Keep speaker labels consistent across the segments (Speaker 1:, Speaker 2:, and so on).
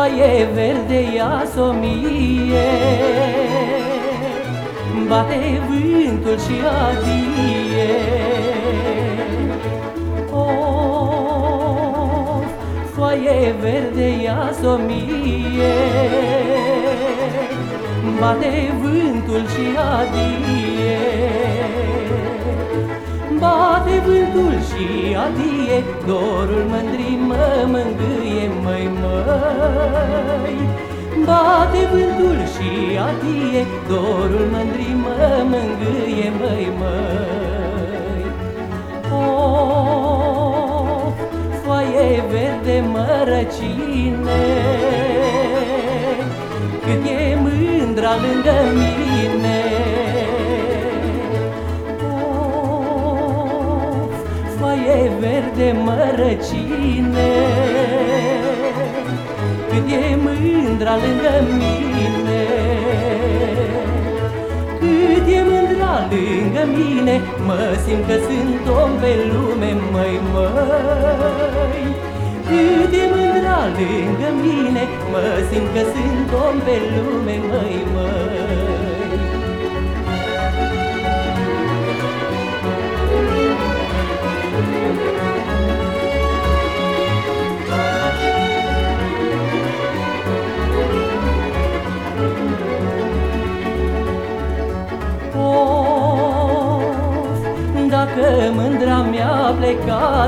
Speaker 1: foaie verde ia s-o mie, bate vântul și adie. Of, foaie verde ia s-o mie, bate vântul și adie. Bate vântul și adie, dorul mândrii mă mângâie, măi, măi. Bate vântul și adie, dorul mândrii mă mângâie, măi, măi. Of, foaie verde mărăcine, cât e mândra lângă mine. Foaie verde mărăcine, cât e mândra lângă mine. Cât e mândra lângă mine, mă simt că sunt om pe lume, măi, măi. Cât e mândra lângă mine, mă simt că sunt om pe lume, măi, măi. Dacă mândra mi-a plecat,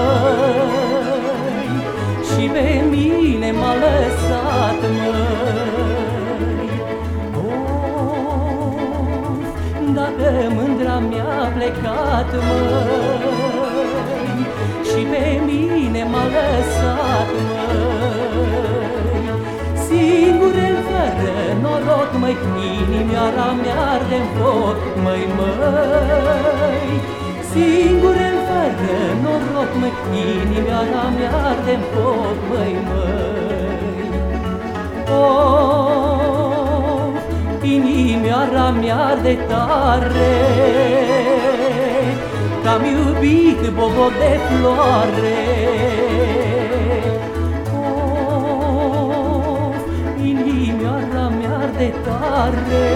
Speaker 1: măi, și pe mine m-a lăsat, măi. Of, dacă mândra mi-a plecat, măi, și pe mine m-a lăsat, măi. Singur-el fără noroc, măi, inimioara mi-arde-n foc, măi, măi. Singur-el fără noroc, măi, inimioara mi-arde-n foc, măi, măi. Oh, inimioara mi-arde tare, că-am iubit boboc de floare. Oh, inimioara mi-arde tare,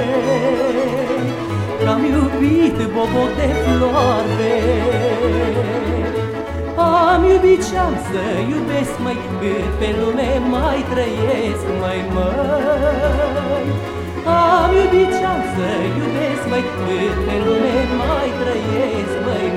Speaker 1: că-am iubit boboc de floare. Am iubit și-am să iubesc, măi, cât pe lume mai trăiesc, măi, măi. Am iubit și-am să iubesc, măi, cât pe lume mai trăiesc, măi,